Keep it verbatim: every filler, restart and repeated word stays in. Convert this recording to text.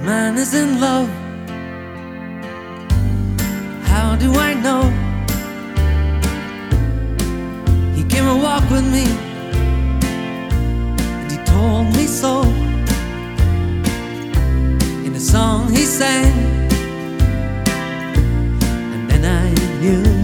man is in love. How do I know? He came and walked with me, and he told me so. In a song he sang, and then I knew.